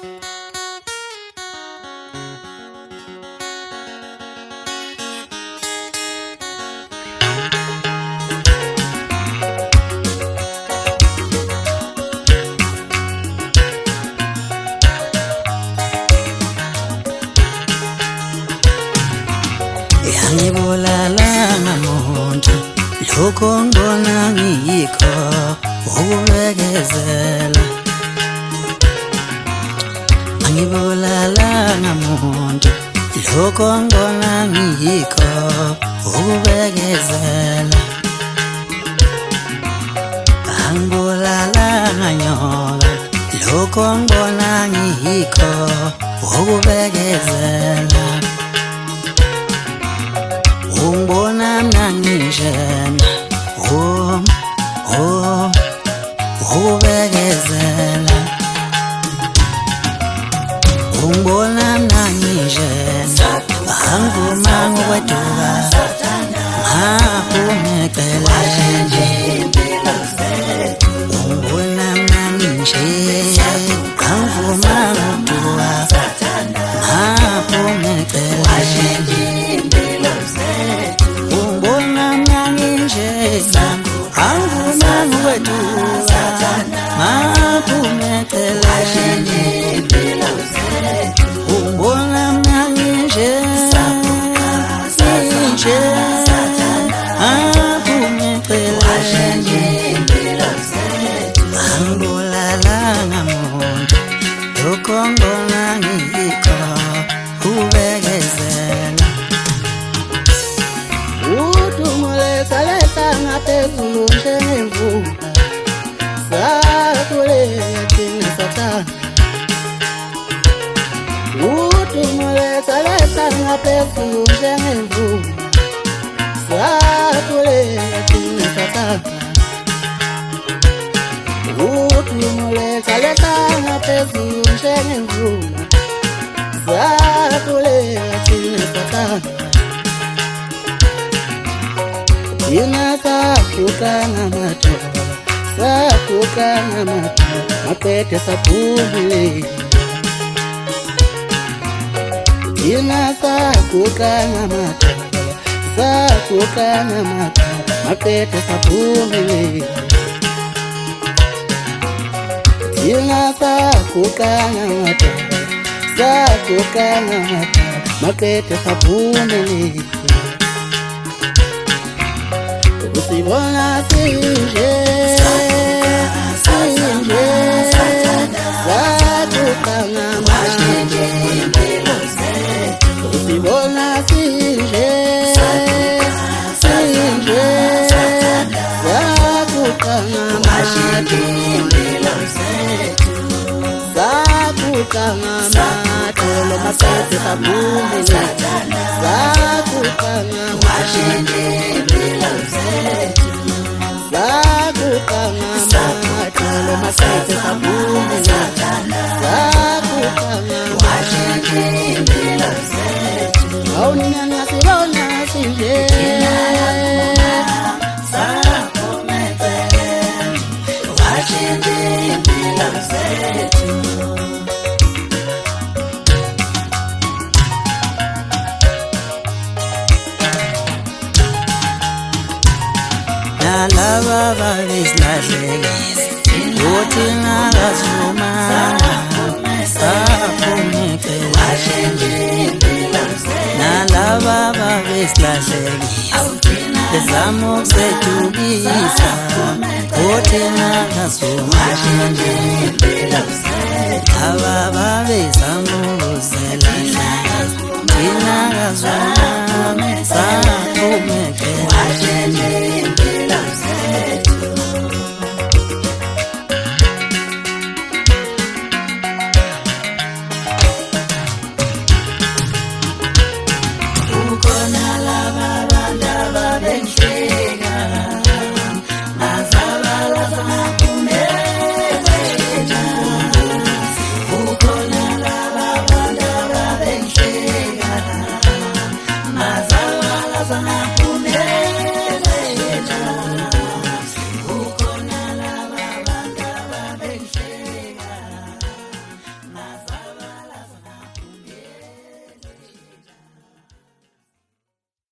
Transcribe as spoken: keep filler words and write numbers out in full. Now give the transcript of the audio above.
Angibulala ngamuntu lokho ngibona ngiyikho ukubekezela. Angibulala ngamuntu lokho ngibona ngiyikho ukubekezela. Angibulala nganyoka lokho ngibona ngiyikho ukubekezela. Ungibona nanginjena oh oh ukubekezela. Ungibona nanginjena angivuma ngokweduka ngaphumecela. Ungibona nanginjena angivuma ngokweduka ngaphumecela. Ungibona nanginjena angivuma ngokweduka ngaphumecela. Ungibona nanginjena ngaphumecela. Angibulala ngamuntu lokho ngibona ngiyikho ukubekezela. Uthumulesa lehla ngaphezulu njengemvula, sakhuleka thina sathana. Uthumulesa lehla ngaphezulu njengemvula, sakhuleka thina sathana. Uthumulesa lehla ngaphezulu njengemvula, sakhuleka thina sathana. Thina sakhupha ngamathuba, sakhupha ngamathuba, maphethe saphumile. Thina sakhupha ngamathuba, sakhupha ngamathuba, maphethe saphumile. Thina sakhupha ngamathuba, sakhupha ngamathuba, maphethe saphumile. Usibona sinje, sinje, sakhupha ngamathuba. Usibona sinje, sinje, sakhupha ngamathuba. Sakhupha ngamathuba, maphethe saphumile. Sakhupha ngamathuba, sakhupha ngamathuba, maphethe saphumile. Sakhupha ngamathuba, awunina sibona sinje. Nalaba babesilahlekile uthi ngakazifumana saphumecela. Nalaba babesilahlekile bezama ukusedukisa uthi ngakazifumana. Aba babezama